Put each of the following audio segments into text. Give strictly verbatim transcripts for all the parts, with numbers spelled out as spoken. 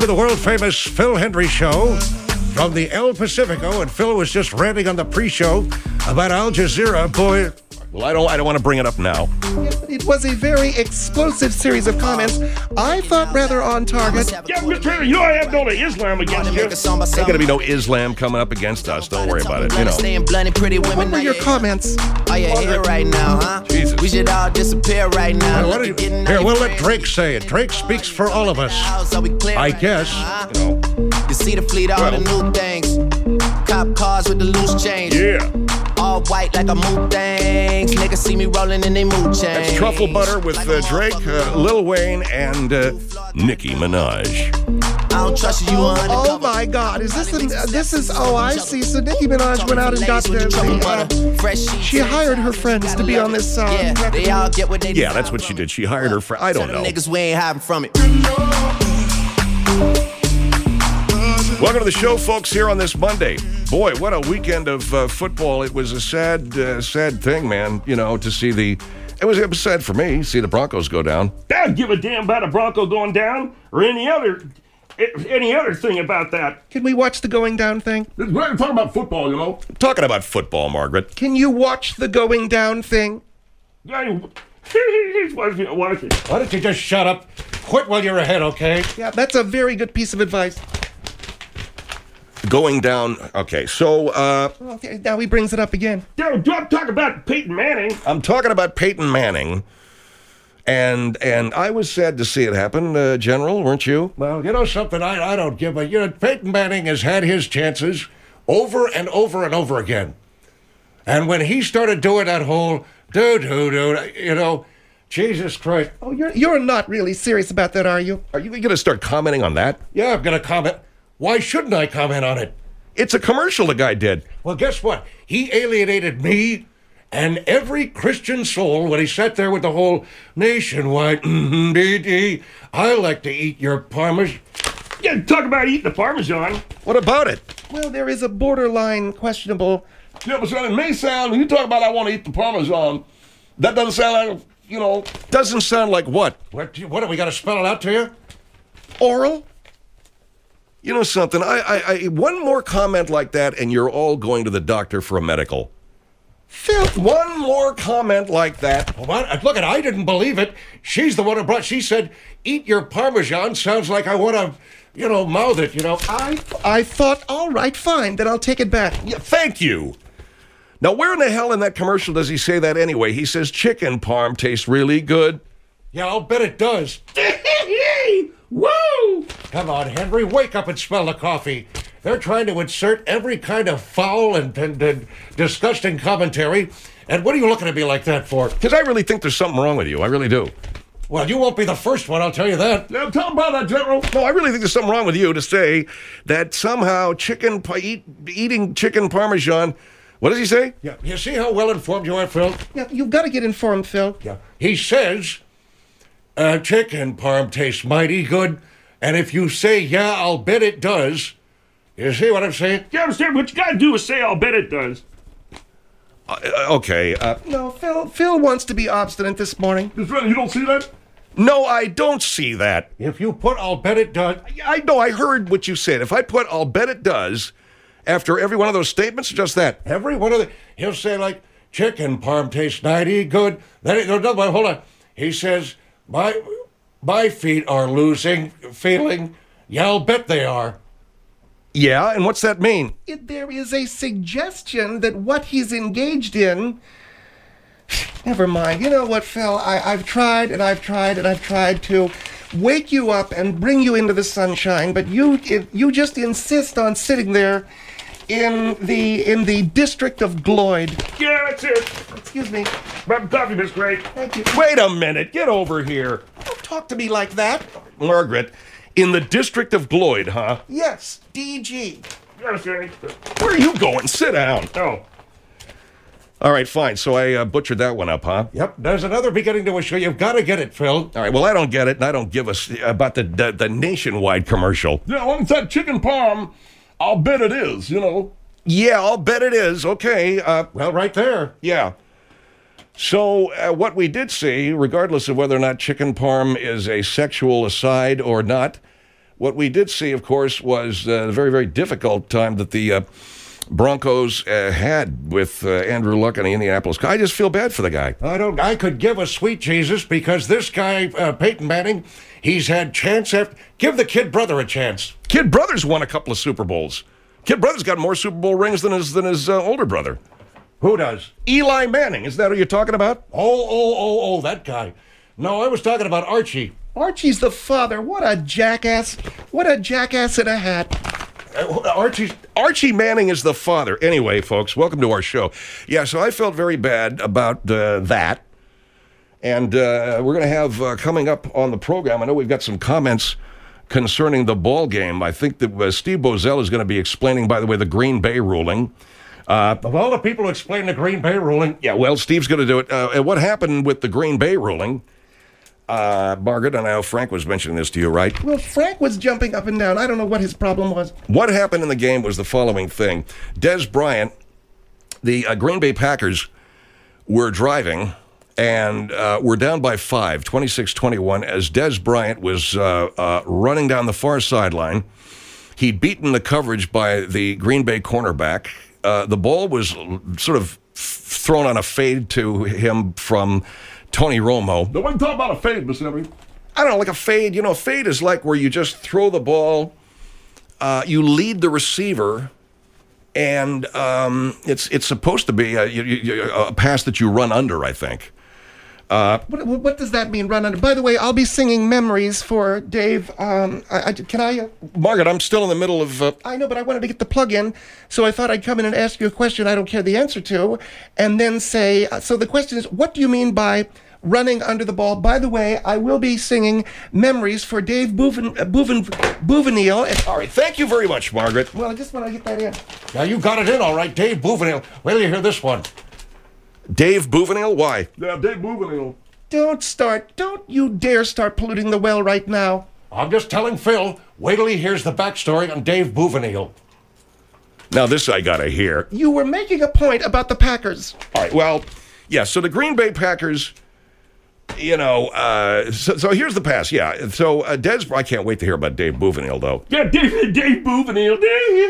the world-famous Phil Hendry Show from the El Pacifico, and Phil was just ranting on the pre-show about Al Jazeera. Boy, well, I don't I don't want to bring it up now. It was a very explosive series of comments. I thought rather on target. Yeah, Mister Taylor, you know I have no Islam against you. Ain't gonna be no Islam coming up against us. Don't worry about it. You know. What were your comments? Are you here right now, huh? Jesus. We should all disappear right now. what you, here, we'll let Drake say it. Drake speaks for all of us. I guess. You know. You see the fleet, all the new things. Cop cars with the loose change. Yeah. All white like a mood things. Niggas see me rolling in they mood change. That's Truffle Butter with uh, Drake, uh, Lil Wayne, and uh, Nicki Minaj. I don't trust you. Oh my God! Is this? A, this is? Oh, I see. So Nicki Minaj went out and got the. the uh, she hired her friends to be on this song. Yeah, they all get what they. Yeah, that's what she did. She hired her friend. I don't know. Niggas, we ain't hiding from it. Welcome to the show, folks, here on this Monday. Boy, what a weekend of uh, football. It was a sad, uh, sad thing, man, you know, to see the... It was, it was sad for me, see the Broncos go down. I don't give a damn about a Bronco going down or any other any other thing about that. Can we watch the going down thing? We're talking about football, you know. I'm talking about football, Margaret. Can you watch the going down thing? Yeah, he's watching. Why don't you just shut up? Quit while you're ahead, okay? Yeah, that's a very good piece of advice. Going down. Okay, so uh, okay, now he brings it up again. Don't talk about Peyton Manning. I'm talking about Peyton Manning, and and I was sad to see it happen, uh, General, weren't you? Well, you know something, I I don't give a. You know, Peyton Manning has had his chances over and over and over again, and when he started doing that whole dude, dude, dude, you know, Jesus Christ. Oh, you're you're not really serious about that, are you? Are you going to start commenting on that? Yeah, I'm going to comment. Why shouldn't I comment on it? It's a commercial the guy did. Well, guess what? He alienated me and every Christian soul when he sat there with the whole nationwide. I like to eat your parmesan. Yeah, talk about eating the Parmesan. What about it? Well, there is a borderline questionable. Yeah, but son, it may sound, when you talk about I want to eat the Parmesan, that doesn't sound like, you know. Doesn't sound like what? What, do you- what do we got to spell it out to you? Oral? You know something? I, I, I, one more comment like that, and you're all going to the doctor for a medical. Phil. One more comment like that. Well, what? Look, at I didn't believe it. She's the one who brought. She said, "Eat your Parmesan." Sounds like I want to, you know, mouth it. You know. I I thought, all right, fine, then I'll take it back. Yeah, thank you. Now, where in the hell in that commercial does he say that anyway? He says chicken parm tastes really good. Yeah, I'll bet it does. Woo! Come on, Henry, wake up and smell the coffee. They're trying to insert every kind of foul and, and, and disgusting commentary. And what are you looking at me like that for? Because I really think there's something wrong with you. I really do. Well, you won't be the first one, I'll tell you that. Now, tell him about that, General. No, I really think there's something wrong with you to say that somehow chicken eat, eating chicken Parmesan. What does he say? Yeah, you see how well informed you are, Phil? Yeah, you've got to get informed, Phil. Yeah. He says, uh, chicken parm tastes mighty good. And if you say, yeah, I'll bet it does, you see what I'm saying? You understand? What you got to do is say, I'll bet it does. Uh, okay. Uh, No, Phil. Phil wants to be obstinate this morning. You don't see that? no, I don't see that. If you put, I'll bet it does. I know, I heard what you said. If I put, I'll bet it does, after every one of those statements, just that. Every one of the, he'll say like, chicken parm tastes mighty good. Then he, no, no, hold on. He says, my, my feet are losing feeling. Yeah, I'll bet they are. Yeah, and what's that mean? It, there is a suggestion that what he's engaged in. Never mind. You know what, Phil? I, I've tried and I've tried and I've tried to wake you up and bring you into the sunshine, but you it, you just insist on sitting there in the in the district of Gloyd. Yeah, that's it. Excuse me. Grab coffee, Miss Gray. Thank you. Wait a minute, get over here. Don't talk to me like that. Margaret, in the District of Gloyd, huh? Yes, D G. Yes, sir. Where are you going? Sit down. Oh. All right, fine. So I uh, butchered that one up, huh? Yep, there's another beginning to a show. You've got to get it, Phil. All right, well, I don't get it, and I don't give a s- about the, the, the nationwide commercial. Yeah, when it's that chicken parm, I'll bet it is, you know. Yeah, I'll bet it is. Okay, uh, Well, right there. yeah. So uh, what we did see, regardless of whether or not chicken parm is a sexual aside or not, What we did see, of course, was uh, the very, very difficult time that the uh, Broncos uh, had with uh, Andrew Luck and the Indianapolis. I just feel bad for the guy. I don't. I could give a sweet Jesus because this guy, uh, Peyton Manning, he's had chance after. Give the kid brother a chance. Kid brother's won a couple of Super Bowls. Kid brother's got more Super Bowl rings than his than his uh, older brother. Who does? Eli Manning. Is that who you're talking about? Oh, oh, oh, oh, that guy. No, I was talking about Archie. Archie's the father. What a jackass. What a jackass in a hat. Uh, Archie's. Archie Manning is the father. Anyway, folks, welcome to our show. Yeah, so I felt very bad about uh, that. And uh, we're going to have uh, coming up on the program, I know we've got some comments concerning the ball game. I think that uh, Steve Bozell is going to be explaining, by the way, the Green Bay ruling. Uh, Of all the people who explain the Green Bay ruling, yeah, well, Steve's going to do it. Uh, and what happened with the Green Bay ruling, uh, Margaret, and I know Frank was mentioning this to you, right? Well, Frank was jumping up and down. I don't know what his problem was. What happened in the game was the following thing. Des Bryant, the uh, Green Bay Packers were driving and uh, were down by five, twenty-six twenty-one, as Des Bryant was uh, uh, running down the far sideline. He'd beaten the coverage by the Green Bay cornerback. Uh, the ball was sort of thrown on a fade to him from Tony Romo. Nobody talk about a fade, Mister Henry. I don't know, like a fade. You know, a fade is like where you just throw the ball, uh, you lead the receiver, and um, it's it's supposed to be a, a pass that you run under, I think. Uh, what, what does that mean, run under? By the way, I'll be singing Memories for Dave. Um, I, I, can I? Uh, Margaret, I'm still in the middle of... Uh, I know, but I wanted to get the plug in, so I thought I'd come in and ask you a question I don't care the answer to, and then say, uh, so the question is, what do you mean by running under the ball? By the way, I will be singing Memories for Dave Bouvin, uh, Bouvin, Bouvinil. And, all right, thank you very much, Margaret. Well, I just want to get that in. Now, you got it in all right, Dave Bouvinil. Wait till you hear this one. Dave Bouvinil? Why? Yeah, Dave Bouvinil. Don't start. Don't you dare start polluting the well right now. I'm just telling Phil, wait till he hears the backstory on Dave Bouvinil. Now, this I gotta hear. You were making a point about the Packers. All right, well, yeah, so the Green Bay Packers, you know, uh, so, so here's the pass, yeah. So uh, Des, I can't wait to hear about Dave Bouvinil, though. Yeah, Dave, Dave Bouvinil.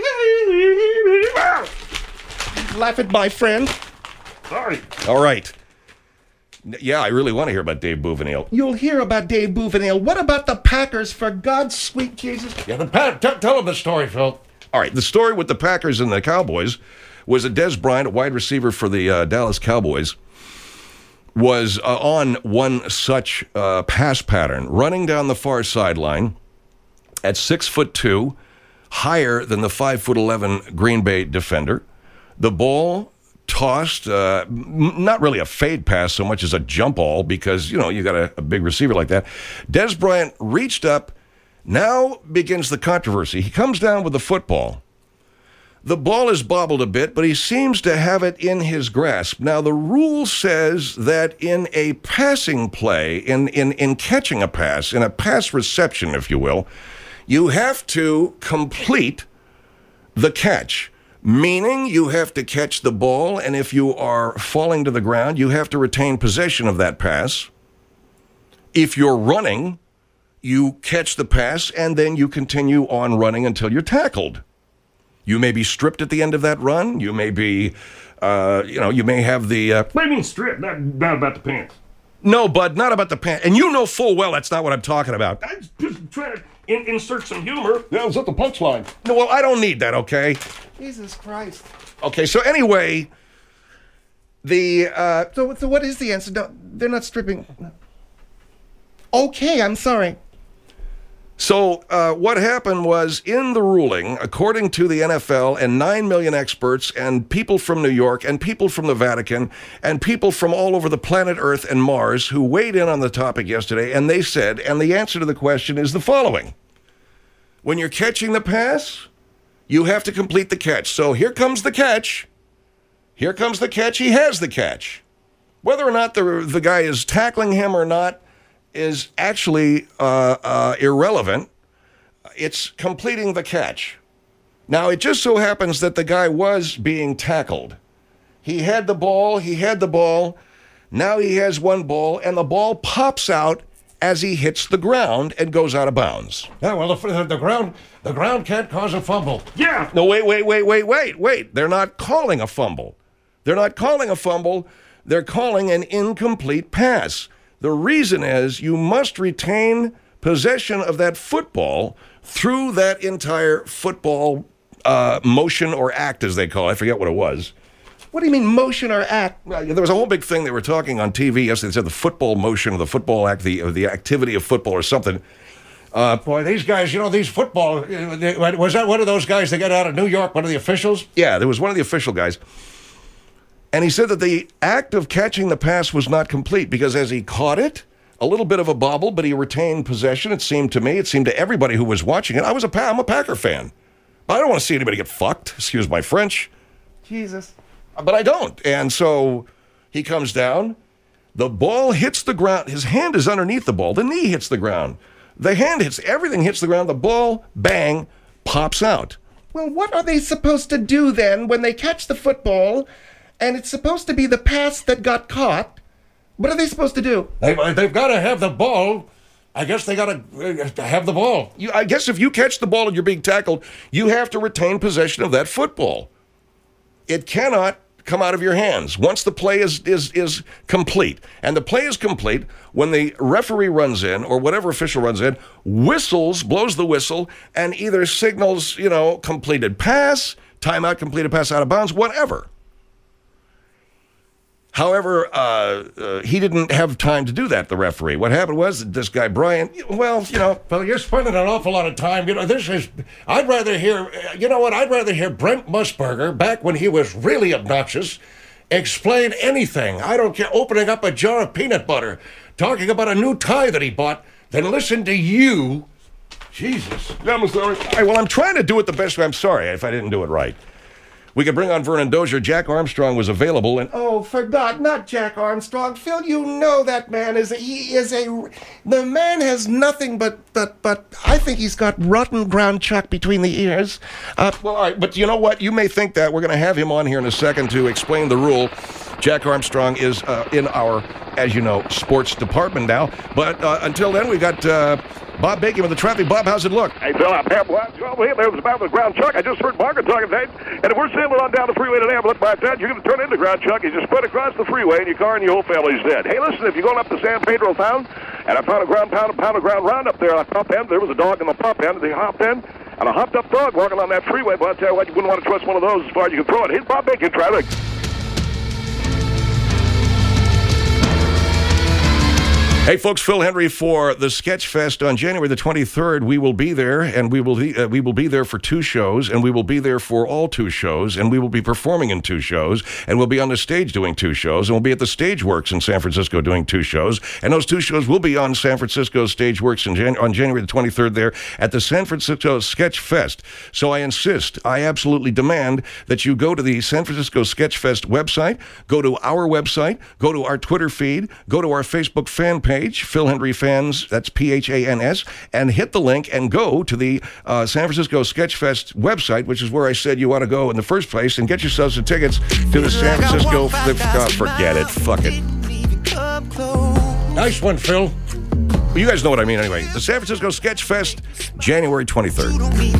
Dave. Laugh at my friend. Sorry. All right. Yeah, I really want to hear about Dave Bouvinil. You'll hear about Dave Bouvinil. What about the Packers, for God's sweet Jesus? Yeah, the pa- t- tell him the story, Phil. All right, the story with the Packers and the Cowboys was that Des Bryant, a wide receiver for the uh, Dallas Cowboys, was uh, on one such uh, pass pattern, running down the far sideline at six foot two, higher than the five foot eleven Green Bay defender. The ball tossed, uh, not really a fade pass so much as a jump ball because, you know, you got a, a big receiver like that. Des Bryant reached up. Now begins the controversy. He comes down with the football. The ball is bobbled a bit, but he seems to have it in his grasp. Now, the rule says that in a passing play, in, in, in catching a pass, in a pass reception, if you will, you have to complete the catch. Meaning you have to catch the ball, and if you are falling to the ground, you have to retain possession of that pass. If you're running, you catch the pass, and then you continue on running until you're tackled. You may be stripped at the end of that run. You may be, uh, you know, you may have the... Uh, what do you mean stripped? Not, not about the pants. No, bud, not about the pants. And you know full well that's not what I'm talking about. I'm just trying to in, insert some humor. Yeah, is that the punchline? No, well, I don't need that, okay? Jesus Christ. Okay, so anyway, the... Uh, so, so what is the answer? No, they're not stripping. Okay, I'm sorry. So uh, what happened was, in the ruling, according to the N F L and nine million experts and people from New York and people from the Vatican and people from all over the planet Earth and Mars who weighed in on the topic yesterday, and they said, and the answer to the question is the following. When you're catching the pass, you have to complete the catch. So here comes the catch. Here comes the catch. He has the catch. Whether or not the, the guy is tackling him or not is actually uh, uh, irrelevant. It's completing the catch. Now, it just so happens that the guy was being tackled. He had the ball, he had the ball, now he has one ball, and the ball pops out as he hits the ground and goes out of bounds. Yeah, well, the, the ground the ground can't cause a fumble. Yeah. No, wait, wait, wait, wait, wait, wait. They're not calling a fumble. They're not calling a fumble. They're calling an incomplete pass. The reason is you must retain possession of that football through that entire football uh, motion or act, as they call it. I forget what it was. What do you mean motion or act? Well, there was a whole big thing they were talking on T V yesterday. They said the football motion or the football act, the, or the activity of football or something. Uh, Boy, these guys, you know, these football, uh, they, was that one of those guys that got out of New York, one of the officials? Yeah, there was one of the official guys. And he said that the act of catching the pass was not complete because as he caught it, a little bit of a bobble, but he retained possession, it seemed to me. It seemed to everybody who was watching it. I was a, I'm a Packer fan. I don't want to see anybody get fucked, excuse my French. Jesus. But I don't. And so he comes down. The ball hits the ground. His hand is underneath the ball. The knee hits the ground. The hand hits, everything hits the ground. The ball, bang, pops out. Well, what are they supposed to do then when they catch the football and it's supposed to be the pass that got caught? What are they supposed to do? They, they've got to have the ball. I guess they got to uh, have the ball. You, I guess if you catch the ball and you're being tackled, you have to retain possession of that football. It cannot come out of your hands once the play is, is, is complete. And the play is complete when the referee runs in or whatever official runs in, whistles, blows the whistle, and either signals, you know, completed pass, timeout, completed pass out of bounds, whatever. However, uh, uh, he didn't have time to do that, the referee. What happened was that this guy, Brian, well, you know. Well, you're spending an awful lot of time. You know, this is, I'd rather hear, you know what, I'd rather hear Brent Musburger, back when he was really obnoxious, explain anything. I don't care, opening up a jar of peanut butter, talking about a new tie that he bought, than listen to you. Jesus. Yeah, I'm sorry. All right, well, I'm trying to do it the best way. I'm sorry if I didn't do it right. We could bring on Vernon Dozier. Jack Armstrong was available, and Oh, for God, not Jack Armstrong. Phil, you know that man is, he is a, the man has nothing but, but, but, I think he's got rotten ground chuck between the ears. Uh, well, all right, but you know what? You may think that. We're going to have him on here in a second to explain the rule. Jack Armstrong is uh, in our, as you know, sports department now. But uh, until then, we got uh, Bob Bacon with the traffic. Bob, how's it look? Hey, Phil, I'm half blind. Over here, there was about the ground chuck. I just heard Parker talking today. And if we're sailing on down the freeway today, I'm looking by that, you're going to turn into ground chuck. You just spread across the freeway, and your car and your whole family's dead. Hey, listen, if you're going up to San Pedro town, and I found a ground pound, a pound of ground round up there on the top end, there was a dog in the top end, and they hopped in, and a hopped up dog walking on that freeway. But I'll tell you what, you wouldn't want to trust one of those as far as you can throw it. Here's Bob Bacon, traffic. Hey, folks, Phil Hendry for the Sketchfest on January the twenty-third. We will be there, and we will be, uh, we will be there for two shows, and we will be there for all two shows, and we will be performing in two shows, and we'll be on the stage doing two shows, and we'll be at the Stageworks in San Francisco doing two shows, and those two shows will be on San Francisco Stageworks in Jan- on January the twenty-third there at the San Francisco Sketchfest. So I insist, I absolutely demand that you go to the San Francisco Sketchfest website, go to our website, go to our Twitter feed, go to our Facebook fan page, Phil Hendry Fans, that's P H A N S, and hit the link and go to the uh, San Francisco Sketchfest website, which is where I said you ought to go in the first place, and get yourselves some tickets to the San Francisco... Oh, forget it. Fuck it. Nice one, Phil. Well, you guys know what I mean anyway. The San Francisco Sketchfest, January twenty-third.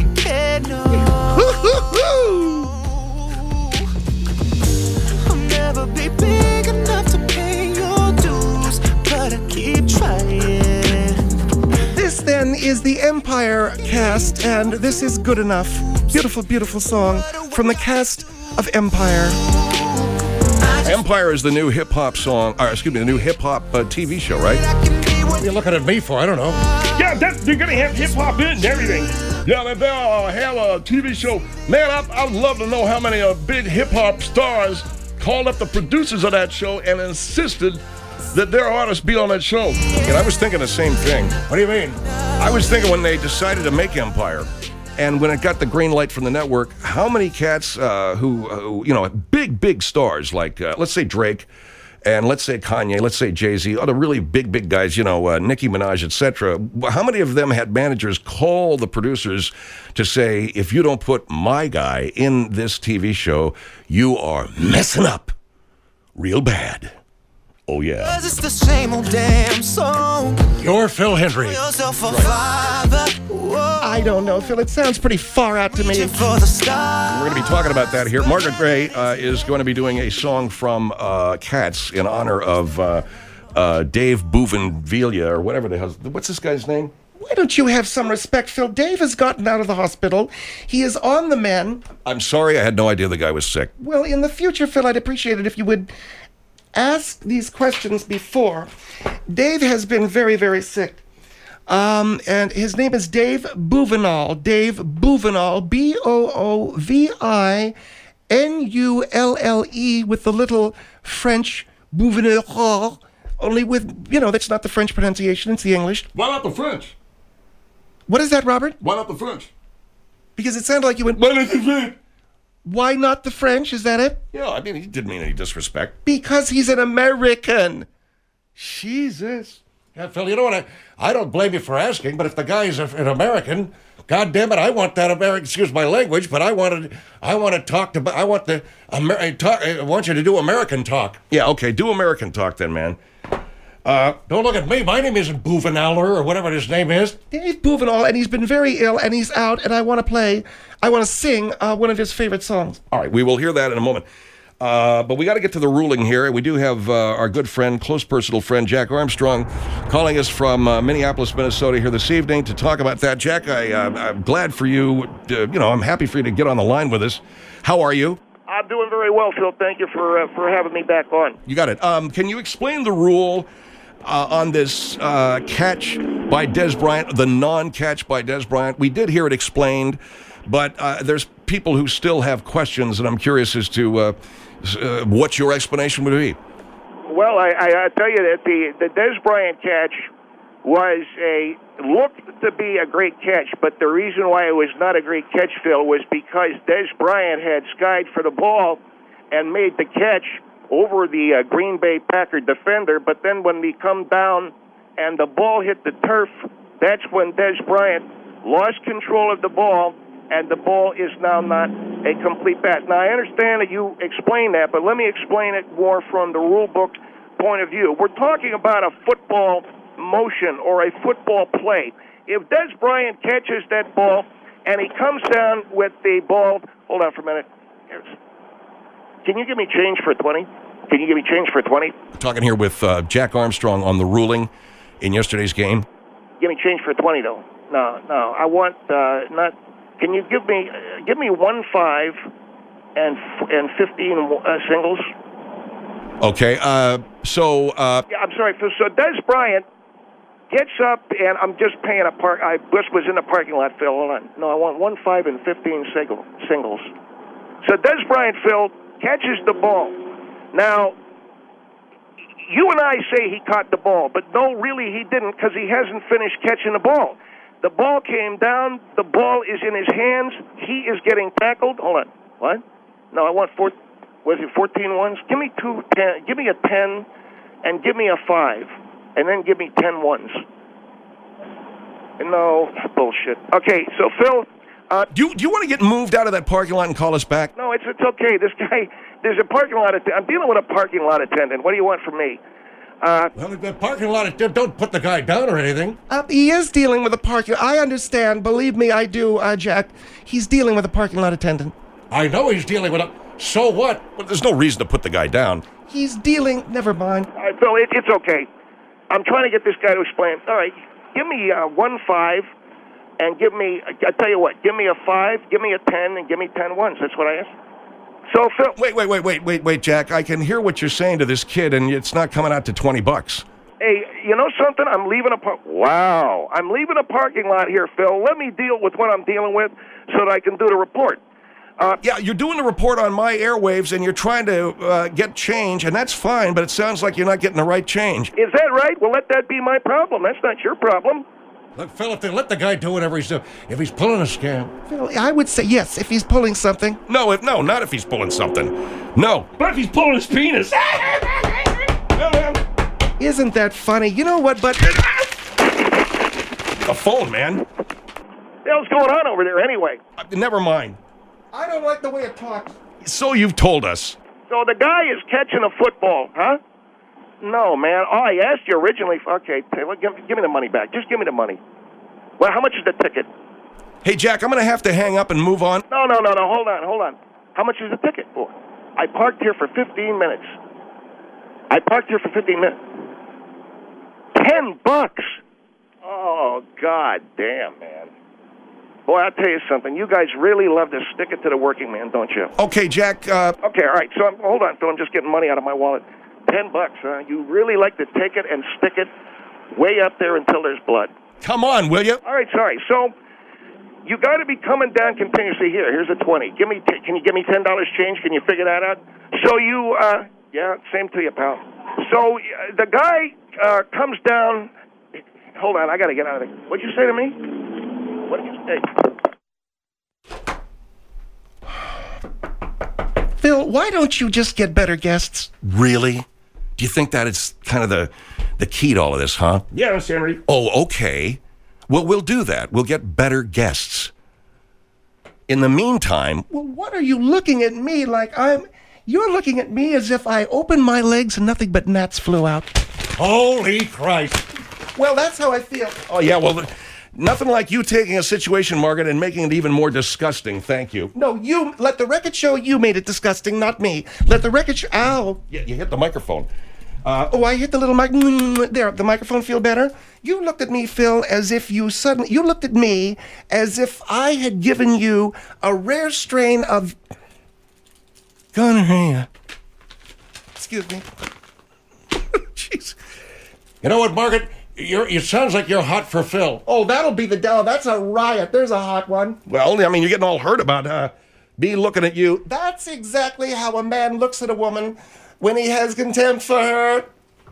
I'll never be big enough to pay your dues, but I keep trying. This then is the Empire cast, and this is Good Enough. Beautiful, beautiful song from the cast of Empire. Empire is the new hip-hop song, or excuse me, the new hip-hop uh, T V show, right? What are you looking at me for? I don't know. Yeah, that's, they're going to have hip-hop in and everything. Yeah, man, they'll uh, have a T V show. Man, I, I'd love to know how many uh, big hip-hop stars called up the producers of that show and insisted that their artists be on that show. And I was thinking the same thing. What do you mean? I was thinking when they decided to make Empire, and when it got the green light from the network, how many cats uh, who, who, you know, big, big stars like, uh, let's say Drake, and let's say Kanye, let's say Jay-Z, other really big, big guys, you know, uh, Nicki Minaj, et cetera. How many of them had managers call the producers to say, if you don't put my guy in this T V show, you are messing up real bad? Oh, yeah. 'Cause it's the same old damn song. You're Phil Hendry. Yourself a father. Whoa. I don't know, Phil. It sounds pretty far out to me. Reaching for the stars. We're going to be talking about that here. Margaret Gray uh, is going to be doing a song from uh, Cats in honor of uh, uh, Dave Bougainvillea, or whatever the hell. What's this guy's name? Why don't you have some respect, Phil? Dave has gotten out of the hospital. He is on the mend. I'm sorry, I had no idea the guy was sick. Well, in the future, Phil, I'd appreciate it if you would ask these questions before. Dave has been very, very sick. Um, and his name is Dave Bouvinal. Dave Bouvinal, B O O V I N U L L E, with the little French Bouvinal, only with, you know, that's not the French pronunciation, it's the English. Why not the French? What is that, Robert? Why not the French? Because it sounded like you went, Why not the French? why not the French? Is that it? Yeah, I mean, he didn't mean any disrespect. Because he's an American. Jesus. Yeah, Phil, you know what? I, I don't blame you for asking, but if the guy is a, an American, God damn it, I want that American. Excuse my language, but I wanted, I want to talk to. I want the. Amer, I, talk, I want you to do American talk. Yeah, okay, do American talk then, man. Uh, don't look at me. My name isn't Bouvenaller or whatever his name is. Dave Bouvinal, and he's been very ill, and he's out, and I want to play, I want to sing uh, one of his favorite songs. All right, we will hear that in a moment. Uh, but we got to get to the ruling here. We do have uh, our good friend, close personal friend, Jack Armstrong, calling us from uh, Minneapolis, Minnesota here this evening to talk about that. Jack, I, uh, I'm glad for you. Uh, you know, I'm happy for you to get on the line with us. How are you? I'm doing very well, Phil. Thank you for uh, for having me back on. You got it. Um, can you explain the rule uh, on this uh, catch by Des Bryant, the non-catch by Des Bryant? We did hear it explained, but uh, there's people who still have questions, and I'm curious as to uh, uh, what your explanation would be. Well, I, I, I tell you that the, the Des Bryant catch was a looked to be a great catch, but the reason why it was not a great catch, Phil, was because Des Bryant had skied for the ball and made the catch over the uh, Green Bay Packer defender, but then when he come down and the ball hit the turf, that's when Des Bryant lost control of the ball, and the ball is now not a complete bat. Now, I understand that you explain that, but let me explain it more from the rule book point of view. We're talking about a football motion or a football play. If Des Bryant catches that ball and he comes down with the ball, hold on for a minute. Can you give me change for twenty? Can you give me change for twenty? Talking here with uh, Jack Armstrong on the ruling in yesterday's game. Give me change for twenty, though. No, no. I want uh, not. Can you give me uh, give me one five and f- and fifteen uh, singles? Okay. Uh, so. Uh, Yeah, I'm sorry. So Des Bryant gets up, and I'm just paying a park. I just was in the parking lot, Phil. Hold on. No, I want one five and fifteen single, singles. So Des Bryant, Phil, catches the ball. Now, you and I say he caught the ball, but no, really he didn't, because he hasn't finished catching the ball. The ball came down. The ball is in his hands. He is getting tackled. Hold on. What? No, I want four. Was it fourteen ones? Give me two ten. Give me a ten, and give me a five, and then give me ten ones. No bullshit. Okay, so Phil. Uh, do you do you want to get moved out of that parking lot and call us back? No, it's it's okay. This guy, there's a parking lot. Att- I'm dealing with a parking lot attendant. What do you want from me? Uh, Well, the parking lot, don't put the guy down or anything. Uh, he is dealing with a parking. I understand. Believe me, I do, uh, Jack. He's dealing with a parking lot attendant. I know he's dealing with a. So what? Well, there's no reason to put the guy down. He's dealing. Never mind. all right, Phil, it, it's okay. I'm trying to get this guy to explain. All right, give me uh, one five, and give me. I tell you what. Give me a five. Give me a ten, and give me ten ones. That's what I asked. So Phil. Wait, wait, wait, wait, wait, wait, Jack. I can hear what you're saying to this kid, and it's not coming out to twenty bucks. Hey, you know something? I'm leaving a par- Wow. I'm leaving a parking lot here, Phil. Let me deal with what I'm dealing with so that I can do the report. Uh, Yeah, you're doing the report on my airwaves, and you're trying to uh, get change, and that's fine, but it sounds like you're not getting the right change. Is that right? Well, let that be my problem. That's not your problem. Look, Phil, if they let the guy do whatever he's doing, if he's pulling a scam. Phil, I would say yes if he's pulling something. No, if no, not if he's pulling something. No. But if he's pulling his penis. Isn't that funny? You know what, but The phone, man. What the hell's going on over there anyway? Uh, never mind. I don't like the way it talks. So you've told us. So the guy is catching a football, huh? No, man. Oh, I asked you originally. Okay, Taylor, give, give me the money back. Just give me the money. Well, how much is the ticket? Hey, Jack, I'm going to have to hang up and move on. No, no, no, no. Hold on, hold on. How much is the ticket for? I parked here for fifteen minutes. I parked here for fifteen minutes. Ten bucks. Oh, God damn, man. Boy, I'll tell you something. You guys really love to stick it to the working man, don't you? Okay, Jack. Uh, Okay, all right. So, I'm, hold on, Phil. I'm just getting money out of my wallet. Ten bucks, huh? You really like to take it and stick it way up there until there's blood. come on, will you? All right, sorry. So, you got to be coming down continuously. Here, here's a twenty. Give me. T- can you give me ten dollars change? Can you figure that out? So you, uh, yeah, same to you, pal. So uh, the guy uh, comes down. Hold on, I got to get out of there. What'd you say to me? What did you say? Phil, why don't you just get better guests? Really? Do you think that is kind of the, the key to all of this, huh? Yeah, Mister Henry. Oh, okay. Well, we'll do that. We'll get better guests. In the meantime, Well, what are you looking at me like I'm... You're looking at me as if I opened my legs and nothing but gnats flew out. Holy Christ. Well, that's how I feel. oh, yeah, well, nothing like you taking a situation, Margaret, and making it even more disgusting. Thank you. No, you... Let the record show you made it disgusting, not me. Let the record show... Ow. Yeah, you hit the microphone. Oh, I hit the little mic. There, the microphone feel better? You looked at me, Phil, as if you suddenly... You looked at me as if I had given you a rare strain of... gonorrhea. Excuse me. Jeez. You know what, Margaret? You're, it sounds like you're hot for Phil. Oh, that'll be the down. That's a riot. There's a hot one. Well, I mean, you're getting all hurt about uh, me looking at you. That's exactly how a man looks at a woman when he has contempt for her.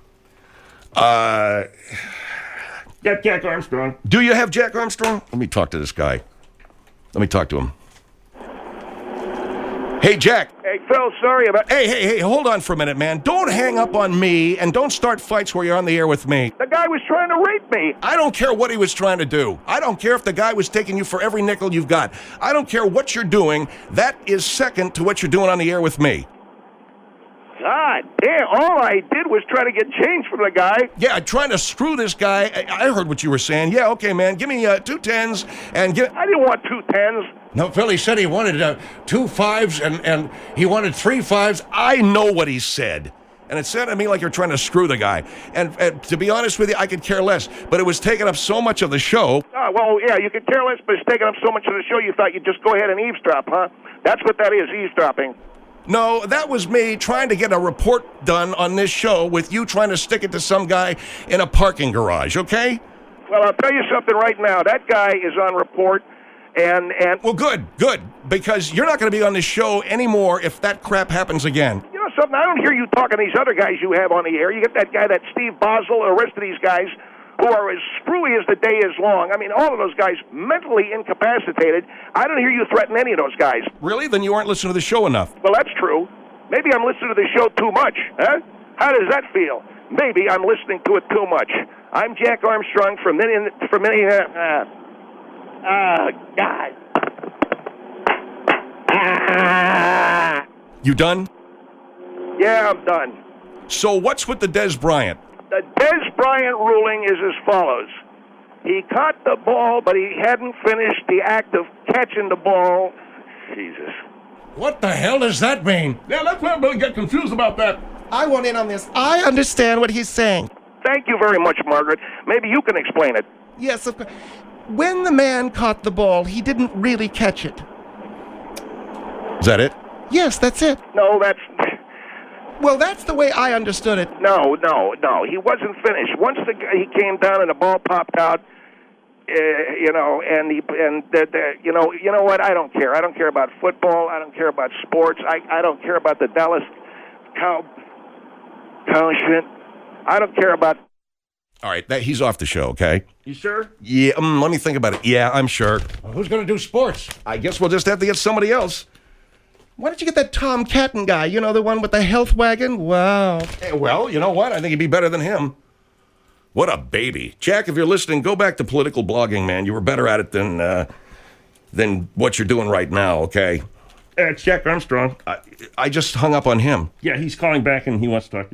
Uh, Got Jack Armstrong. do you have Jack Armstrong? Let me talk to this guy. Let me talk to him. Hey, Jack. Hey, Phil, sorry about... Hey, hey, hey, hold on for a minute, man. Don't hang up on me and don't start fights where you're on the air with me. The guy was trying to rape me. I don't care what he was trying to do. I don't care if the guy was taking you for every nickel you've got. I don't care what you're doing. That is second to what you're doing on the air with me. God damn, all I did was try to get change from the guy. Yeah, trying to screw this guy. I, I heard what you were saying. Yeah, okay, man. Give me uh, two tens and give... I didn't want two tens. No, Phil, he said he wanted uh, two fives and, and he wanted three fives. I know what he said. And it sounded to me like you're trying to screw the guy. And, and to be honest with you, I could care less. But it was taking up so much of the show. Oh, well, yeah, you could care less, but it's taking up so much of the show you thought you'd just go ahead and eavesdrop, huh? That's what that is, eavesdropping. No, that was me trying to get a report done on this show with you trying to stick it to some guy in a parking garage, okay? Well, I'll tell you something right now. That guy is on report, and... and Well, good, good. Because you're not going to be on this show anymore if that crap happens again. you know something? I don't hear you talking to these other guys you have on the air. You get that guy, that Steve Boswell, the rest of these guys who are as screwy as the day is long. I mean, all of those guys mentally incapacitated. I don't hear you threaten any of those guys. Really? Then you aren't listening to the show enough. Well, that's true. Maybe I'm listening to the show too much, huh? How does that feel? Maybe I'm listening to it too much. I'm Jack Armstrong from Minneapolis. From Minneapolis. Uh, oh, God. Ah. You done? Yeah, I'm done. So what's with the Des Bryant? The Des Bryant ruling is as follows. He caught the ball, but he hadn't finished the act of catching the ball. Jesus. What the hell does that mean? Yeah, that's why I really get confused about that. I want in on this. I understand what he's saying. Thank you very much, Margaret. Maybe you can explain it. Yes, of course. When the man caught the ball, he didn't really catch it. Is that it? Yes, that's it. No, that's... Well, that's the way I understood it. No, no, no. He wasn't finished. Once the guy, he came down and the ball popped out, uh, you know, and he and the, the, you know, you know what? I don't care. I don't care about football. I don't care about sports. I I don't care about the Dallas cow cow shit. I don't care about. All right, that, he's off the show, okay? You sure? Yeah, um, let me think about it. Yeah, I'm sure. Well, who's going to do sports? I guess we'll just have to get somebody else. Why don't you get that Tom Catton guy? You know, the one with the health wagon? Wow. Eh, well, you know what? I think he'd be better than him. What a baby. Jack, if you're listening, go back to political blogging, man. You were better at it than uh, than what you're doing right now, okay? Uh, it's Jack Armstrong. I, I just hung up on him. Yeah, he's calling back and he wants to talk to you.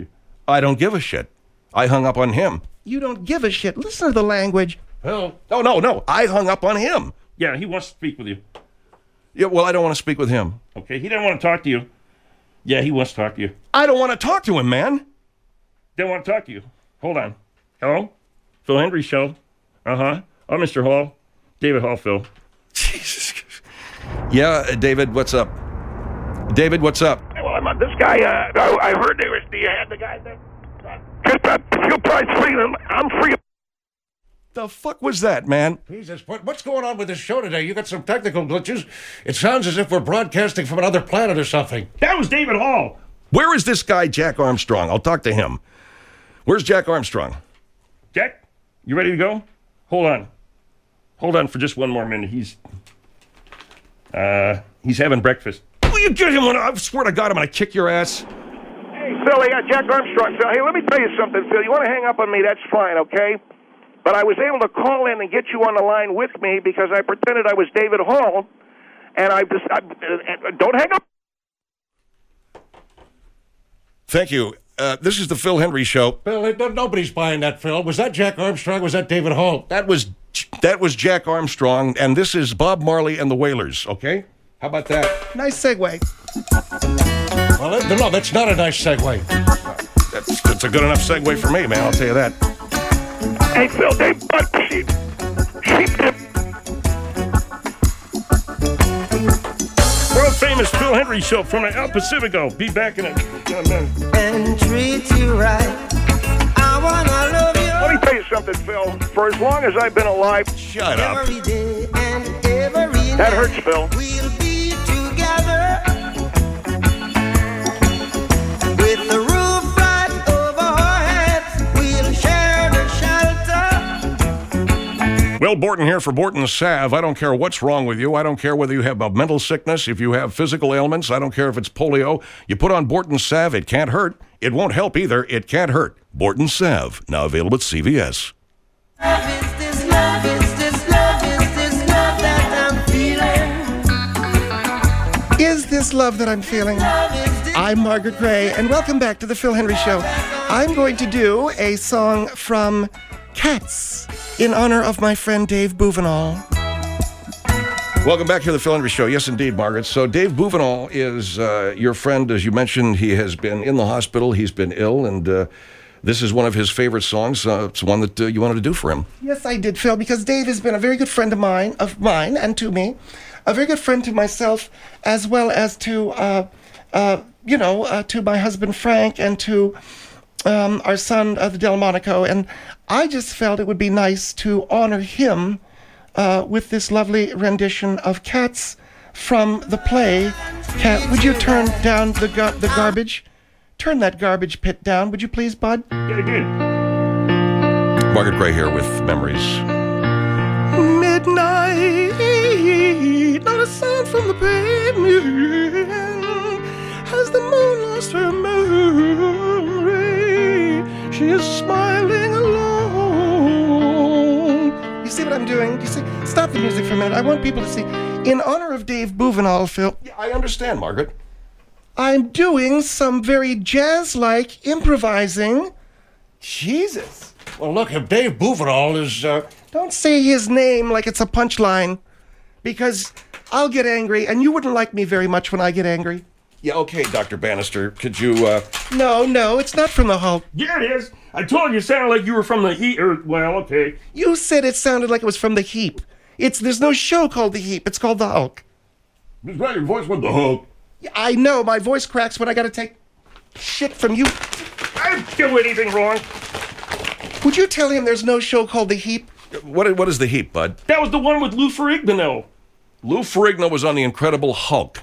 I don't give a shit. I hung up on him. You don't give a shit. Listen to the language. Phil, Oh, no, no. I hung up on him. Yeah, he wants to speak with you. Yeah, well, I don't want to speak with him. Okay, he didn't want to talk to you. Yeah, he wants to talk to you. I don't want to talk to him, man. Didn't want to talk to you. Hold on. Hello? Phil Hendry Show. Uh-huh. Oh, Mister Hall. David Hall, Phil. Jesus. Yeah, uh, David, what's up? David, what's up? Well, I'm on this guy. Uh, I, I heard there was. Do you have the guy there? Just uh, fuel price free. I'm free. The fuck was that, man? Jesus, what, what's going on with this show today? You got some technical glitches. It sounds as if we're broadcasting from another planet or something. That was David Hall. Where is this guy, Jack Armstrong? I'll talk to him. Where's Jack Armstrong? Jack, you ready to go? Hold on. Hold on for just one more minute. He's, uh, he's having breakfast. Will you get him one? I swear to God, I'm going to kick your ass. Hey, Phil, I got Jack Armstrong. Phil, hey, let me tell you something, Phil. You want to hang up on me? That's fine, okay? But I was able to call in and get you on the line with me because I pretended I was David Hall, and I just I, uh, don't hang up. Thank you. Uh, this is the Phil Hendry Show. Phil, it- nobody's buying that, Phil. Was that Jack Armstrong? Was that David Hall? That was that was Jack Armstrong, and this is Bob Marley and the Wailers. Okay, how about that? Nice segue. Well, that- no, that's not a nice segue. That's, that's a good enough segue for me, man. I'll tell you that. Hey, Phil, they butt sheep. Sheep dip. World famous Phil Hendry Show from the El Pacifico. Be back in a, in a minute. And treat you right. I wanna love Let you me tell you something, Phil. For as long as I've been alive, Shut up. every day and every night. that hurts, Phil. We'll be together with the roof right over our heads. We'll share the shelter. Will Borton here for Borton Salve. I don't care what's wrong with you. I don't care whether you have a mental sickness, if you have physical ailments. I don't care if it's polio. You put on Borton Salve, it can't hurt. It won't help either. It can't hurt. Borton Salve, now available at C V S. Love is this love, is this love, is this love that I'm feeling. Is this love that I'm feeling? Love is this I'm Margaret Gray, and welcome back to the Phil Hendry Show. I'm going to do a song from Cats in honor of my friend Dave Bouvenal. Welcome back to the Phil Hendry Show. Yes, indeed, Margaret. So Dave Bouvenal is uh, your friend. As you mentioned, he has been in the hospital. He's been ill, and uh, this is one of his favorite songs. Uh, it's one that uh, you wanted to do for him. Yes, I did, Phil, because Dave has been a very good friend of mine, of mine, and to me, a very good friend to myself, as well as to, uh, uh, you know, uh, to my husband Frank, and to um, our son, uh, the Delmonico. And I just felt it would be nice to honor him uh, with this lovely rendition of Cats from the play. Cat, would you turn down the gar- the garbage? Turn that garbage pit down, would you please, bud? Yeah, good. Margaret Gray here with Memories. Midnight, not a sound from the pavement. As the moon lost her memory, she is smiling alone. You see what I'm doing? You see? Stop the music for a minute. I want people to see. In honor of Dave Bouvenal, Phil, Yeah, I understand, Margaret. I'm doing some very jazz-like improvising. Jesus. Well, look, if Dave Bouvenal is, uh, Don't say his name like it's a punchline, because I'll get angry, and you wouldn't like me very much when I get angry. Yeah, okay, Doctor Bannister. Could you, uh... No, no, it's not from the Hulk. Yeah, it is. I told you it sounded like you were from the heat, or, well, okay. You said it sounded like it was from the Heap. It's There's no show called the Heap. It's called the Hulk. It's not your voice with the Hulk. I know, my voice cracks when I gotta take shit from you. I didn't do anything wrong. Would you tell him there's no show called the Heap? What, what is the heap, bud? That was the one with Lou Ferrigno. Lou Ferrigno was on The Incredible Hulk.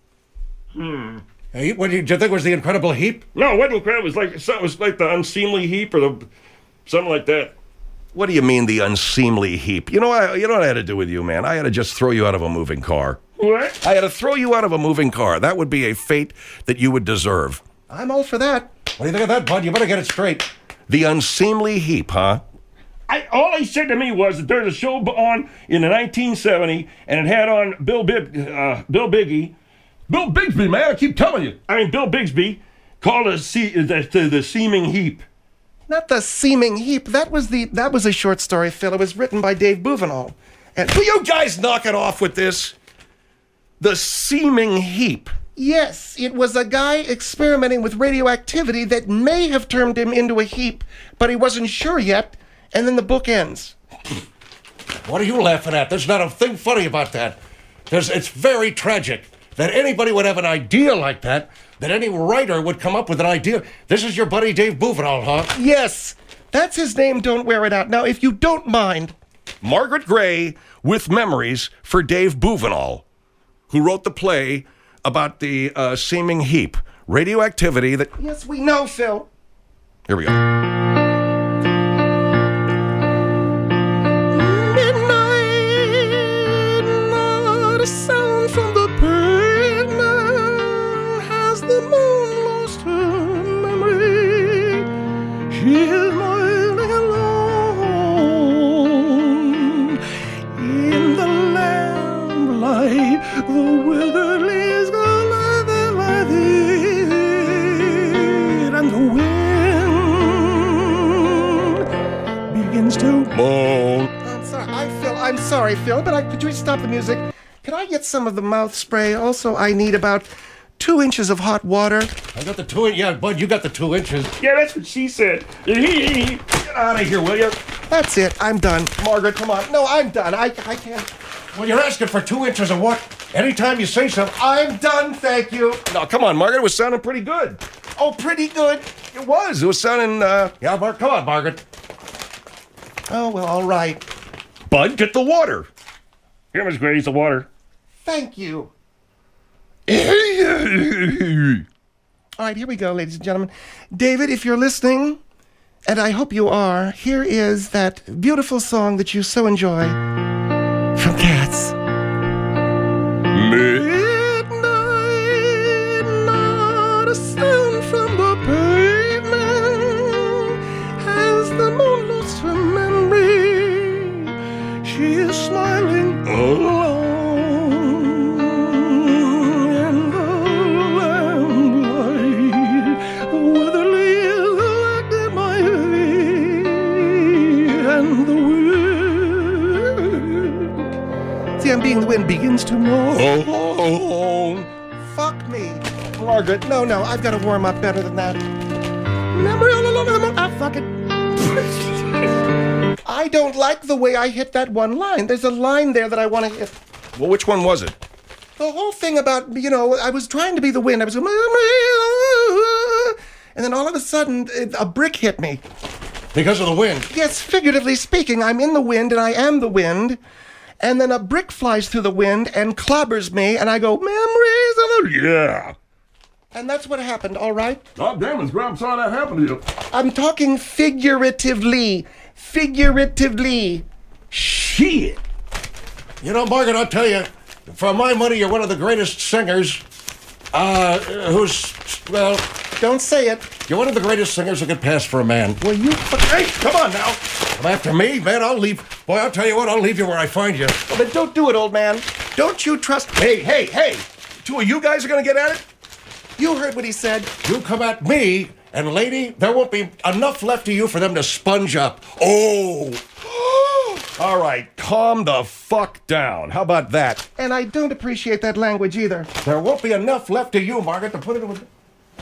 hey, what do you, do you think was the Incredible Heap? No, it wasn't incredible. It was like, it was like the Unseemly Heap or the something like that. What do you mean, the unseemly heap? You know, I, you know what I had to do with you, man? I had to just throw you out of a moving car. What? I had to throw you out of a moving car. That would be a fate that you would deserve. I'm all for that. What do you think of that, bud? You better get it straight. The unseemly heap, huh? I, all he said to me was that there's a show on in the nineteen seventy, and it had on Bill Bib, uh, Bill Biggie, Bill Bigsby, man. I keep telling you. I mean Bill Bigsby, called a se- the, the, the Seeming Heap. Not the Seeming Heap. That was the that was a short story, Phil. It was written by Dave Bouvenal. And Will you guys knock it off with this? The Seeming Heap. yes, it was a guy experimenting with radioactivity that may have turned him into a heap, but he wasn't sure yet. And then the book ends. What are you laughing at? There's not a thing funny about that. There's, it's very tragic that anybody would have an idea like that, that any writer would come up with an idea. This is your buddy Dave Bouvenal, huh? Yes, that's his name. Don't wear it out. Now, if you don't mind, Margaret Gray with memories for Dave Bouvenal, who wrote the play about the uh, Seeming Heap. Radioactivity that... yes, we know, Phil. Here we go. Midnight, not a sound from the pavement. Has the moon lost her memory? She is lying alone in the lamplight. The withered leaves go like they like it, and the wind begins to Moan. I'm sorry, I Phil. I'm sorry, Phil, but I, could you stop the music? Can I get some of the mouth spray? Also, I need about two inches of hot water. I got the two inches. Yeah, bud, you got the two inches. Yeah, that's what she said. Get out of here, will you? That's it. I'm done. Margaret, come on. No, I'm done. I, I can't. Well, you're asking for two inches of what? Anytime you say something, I'm done, thank you. No, come on, Margaret. It was sounding pretty good. Oh, pretty good. It was. It was sounding, uh... yeah, Mark, come on, Margaret. Oh, well, all right. Bud, get the water. Here, Miss Grady's the water. Thank you. All right, here we go, ladies and gentlemen. David, if you're listening, and I hope you are, here is that beautiful song that you so enjoy from Cats. Midnight, not a sound from the pavement. Has the moon lost her memory? She is smiling alone in the lamplight. The weather leaves like they might be, and the wind. See, I'm being the wind begins to moan. Oh. Fuck me. Margaret, no, no, I've got to warm up better than that. Memory all along the moon. Ah, fuck it. I don't like the way I hit that one line. There's a line there that I want to hit. Well, which one was it? The whole thing about, you know, I was trying to be the wind. I was going, and then all of a sudden, it- a brick hit me. Because of the wind. Yes, figuratively speaking, I'm in the wind and I am the wind. And then a brick flies through the wind and clobbers me, and I go, memories of the... Yeah. And that's what happened, all right? God damn, Miss Graham saw that happen to you. I'm talking figuratively. Figuratively. Shit. You know, Margaret, I'll tell you, for my money, you're one of the greatest singers, uh, who's, well, Don't say it. you're one of the greatest singers that could pass for a man. Well, you... Hey, come on now. Come after me, man, I'll leave. Boy, I'll tell you what, I'll leave you where I find you. But don't do it, old man. Don't you trust... Hey, hey, hey. Two of you guys are going to get at it? You heard what he said. You come at me, and lady, there won't be enough left of you for them to sponge up. Oh! All right, calm the fuck down. How about that? And I don't appreciate that language either. There won't be enough left of you, Margaret, to put it with...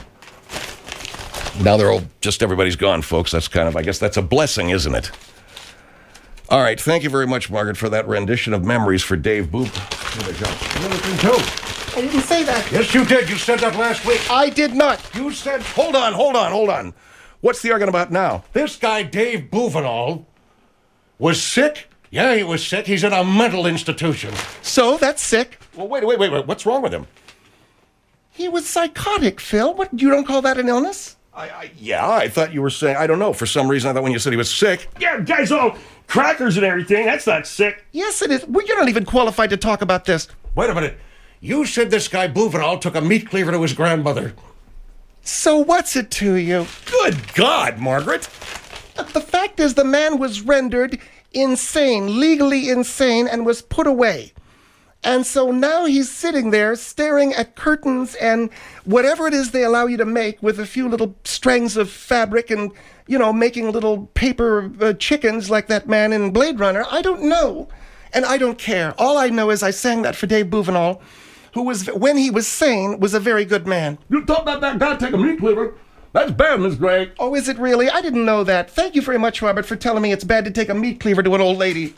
Now they're all, just everybody's gone, folks. That's kind of, I guess that's a blessing, isn't it? All right, thank you very much, Margaret, for that rendition of memories for Dave Boop. Another thing, too. I didn't say that. Yes, you did. You said that last week. I did not. You said... Hold on, hold on, hold on. What's the argument about now? This guy, Dave Bouvenal, was sick. Yeah, he was sick. He's in a mental institution. So, that's sick. Well, wait, wait, wait, wait. What's wrong with him? He was psychotic, Phil. What, you don't call that an illness? I, I, yeah, I thought you were saying, I don't know, for some reason I thought when you said he was sick. Yeah, guys, all crackers and everything. That's not sick. Yes, it is. Well, you're not even qualified to talk about this. Wait a minute. You said this guy Bouvenal took a meat cleaver to his grandmother. So what's it to you? Good God, Margaret. The fact is the man was rendered insane, legally insane, and was put away. And so now he's sitting there staring at curtains and whatever it is they allow you to make with a few little strings of fabric and, you know, making little paper uh, chickens like that man in Blade Runner. I don't know. And I don't care. All I know is I sang that for Dave Bouvenal, who was, when he was sane, was a very good man. You talk about that guy taking meat cleaver. That's bad, Miss Gregg. Oh, is it really? I didn't know that. Thank you very much, Robert, for telling me it's bad to take a meat cleaver to an old lady.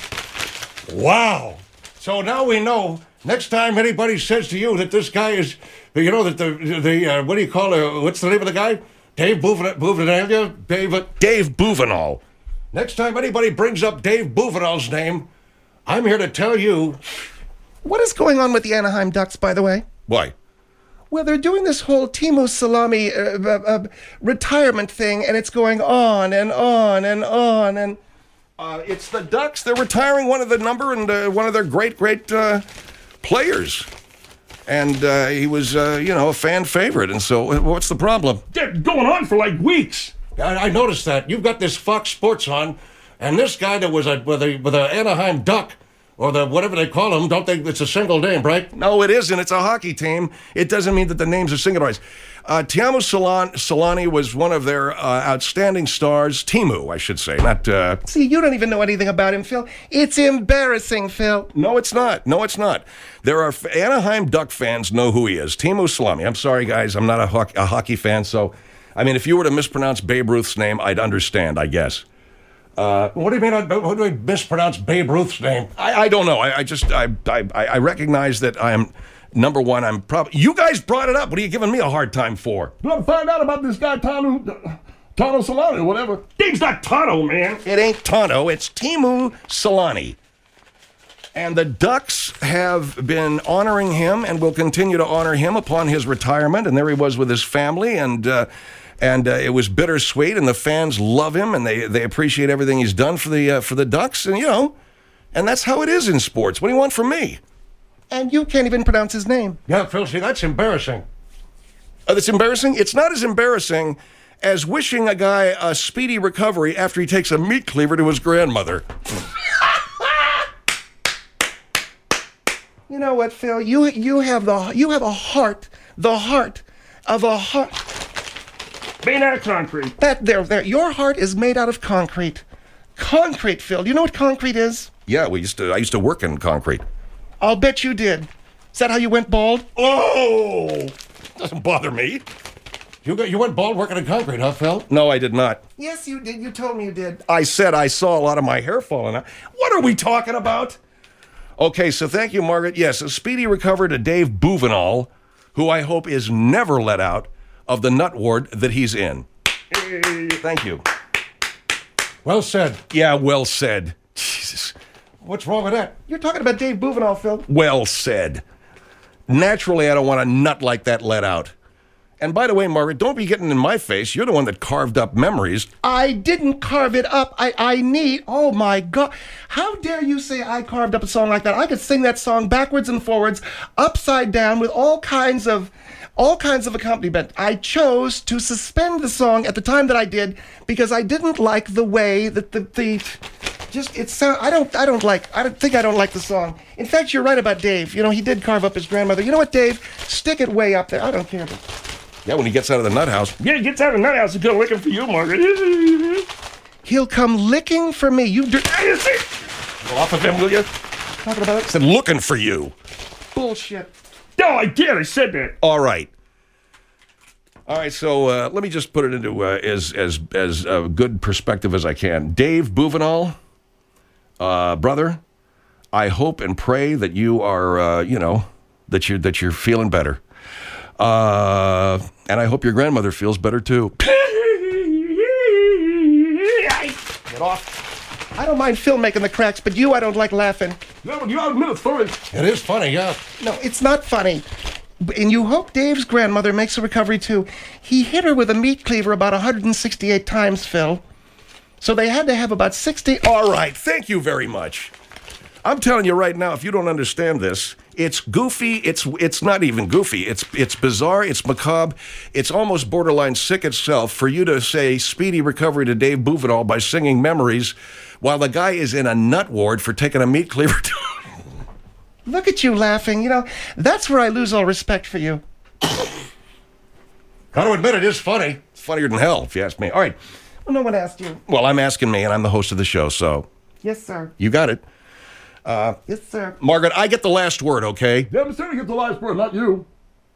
Wow. So now we know, next time anybody says to you that this guy is, you know, that the, the uh, what do you call it, what's the name of the guy? Dave Bouvenal, Bouvenal, Dave, Dave Bouvenal. next time anybody brings up Dave Bouvenal's name, I'm here to tell you. What is going on with the Anaheim Ducks, by the way? Why? Well, they're doing this whole Timo Salami uh, uh, uh, retirement thing, and it's going on and on and on, and... Uh, it's the Ducks. They're retiring one of the number and uh, one of their great, great uh, players. And uh, he was, uh, you know, a fan favorite. And so uh, what's the problem? They're going on for like weeks. I, I noticed that. You've got this Fox Sports on, and this guy that was a, with a with an Anaheim Duck, or the whatever they call him, don't they? It's a single name, right? No, it isn't. It's a hockey team. It doesn't mean that the names are singularized. Uh, Tiamo Solan- Solani was one of their uh, outstanding stars. Timu, I should say, not... Uh, See, you don't even know anything about him, Phil. It's embarrassing, Phil. no, it's not. No, it's not. There are... Anaheim Duck fans know who he is. Timu Solani. I'm sorry, guys. I'm not a, ho- a hockey fan, so... I mean, if you were to mispronounce Babe Ruth's name, I'd understand, I guess. Uh, what do you mean? I, what do I mispronounce Babe Ruth's name? I, I don't know. I, I just... I, I, I recognize that I am... Number one, I'm probably... You guys brought it up. What are you giving me a hard time for? You want to find out about this guy, Tano, Tano Solani or whatever. Dave's not Tano, man. It ain't Tano, it's Timu Solani. And the Ducks have been honoring him and will continue to honor him upon his retirement. And there he was with his family, and uh, and uh, it was bittersweet. And the fans love him, and they they appreciate everything he's done for the uh, for the Ducks. And you know, and that's how it is in sports. What do you want from me? And you can't even pronounce his name. Yeah, Phil, see, that's embarrassing. Uh, that's embarrassing. It's not as embarrassing as wishing a guy a speedy recovery after he takes a meat cleaver to his grandmother. You know what, Phil? You you have the you have a heart, the heart of a heart. Made out of concrete. That there, there. Your heart is made out of concrete. Concrete, Phil. Do you know what concrete is? Yeah, we used to. I used to work in concrete. I'll bet you did. Is that how you went bald? Oh, doesn't bother me. You got you went bald working in concrete, huh, Phil? No, I did not. Yes, you did. You told me you did. I said I saw a lot of my hair falling out. What are we talking about? Okay, so thank you, Margaret. Yes, a speedy recovery to Dave Bouvenal, who I hope is never let out of the nut ward that he's in. Thank you. Well said. Yeah, well said. Jesus. What's wrong with that? You're talking about Dave Bouvenal, Phil. Well said. Naturally, I don't want a nut like that let out. And by the way, Margaret, don't be getting in my face. You're the one that carved up memories. I didn't carve it up. I, I need... Oh, my God. How dare you say I carved up a song like that? I could sing that song backwards and forwards, upside down, with all kinds of... all kinds of accompaniment. I chose to suspend the song at the time that I did because I didn't like the way that the... the just, it sound, I don't, I don't like, I don't think I don't like the song. In fact, you're right about Dave. You know, he did carve up his grandmother. You know what, Dave? Stick it way up there. I don't care. Yeah, when he gets out of the nut house. Yeah, he gets out of the nut house and go looking for you, Margaret. He'll come licking for me. You... Dir- Go off of him, will you? talking about? I said looking for you. Bullshit. No, I did. I said that. All right. All right, so uh, let me just put it into uh, as as as uh, good perspective as I can. Dave Bouvenal, uh, brother, I hope and pray that you are, uh, you know, that you're that you're feeling better, uh, and I hope your grandmother feels better too. Get off. I don't mind Phil making the cracks, but you, I don't like laughing. No, you admit it's funny. It is funny, yeah. No, it's not funny. And you hope Dave's grandmother makes a recovery too. He hit her with a meat cleaver about one hundred sixty-eight times, Phil. So they had to have about sixty... All right, thank you very much. I'm telling you right now, if you don't understand this, it's goofy. It's it's not even goofy. It's it's bizarre. It's macabre. It's almost borderline sick itself for you to say speedy recovery to Dave Bouvenal by singing Memories while the guy is in a nut ward for taking a meat cleaver. Look at you laughing. You know, that's where I lose all respect for you. Got to admit, it is funny. It's funnier than hell, if you ask me. All right. Well, no one asked you. Well, I'm asking me, and I'm the host of the show, so Yes, sir. you got it. Yes, sir. Margaret, I get the last word, okay? Yeah, I'm saying you get the last word, not you.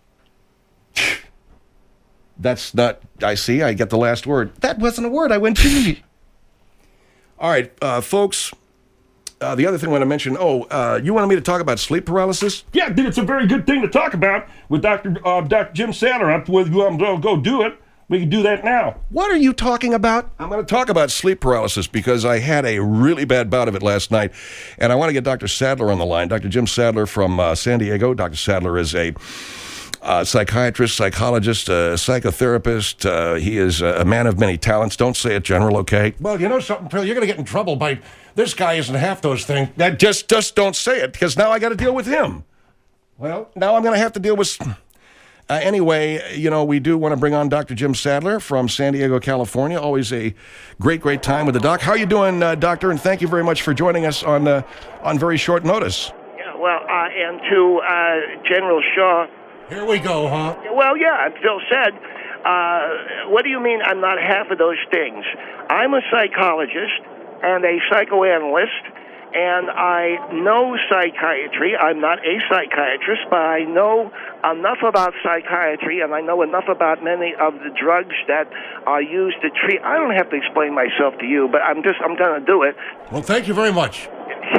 That's not, I see, I get the last word. That wasn't a word. I went to All right, uh, folks, uh, the other thing I want to mention, oh, uh, you wanted me to talk about sleep paralysis? Yeah, I think it's a very good thing to talk about with Doctor Uh, Doctor Jim Sadler. I'm with you. I'm going to go do it. We can do that now. What are you talking about? I'm going to talk about sleep paralysis because I had a really bad bout of it last night, and I want to get Doctor Sadler on the line. Doctor Jim Sadler from uh, San Diego. Doctor Sadler is a uh, psychiatrist, psychologist, uh, psychotherapist. Uh, he is a man of many talents. Don't say it, General, okay? Well, you know something, Phil? You're going to get in trouble by... This guy isn't half those things. That just, just don't say it, because now I got to deal with him. Well, Now I'm going to have to deal with... Uh, anyway, you know, we do want to bring on Doctor Jim Sadler from San Diego, California. Always a great, great time with the doc. How are you doing, uh, Doctor? And thank you very much for joining us on uh, on very short notice. Yeah, well, uh, and to uh, General Shaw. here we go, huh? Well, yeah, Phil said, uh, what do you mean I'm not half of those things? I'm a psychologist and a psychoanalyst, and I know psychiatry. I'm not a psychiatrist, but I know enough about psychiatry, and I know enough about many of the drugs that are used to treat. I don't have to explain myself to you, but I'm just, I'm going to do it. Well, thank you very much.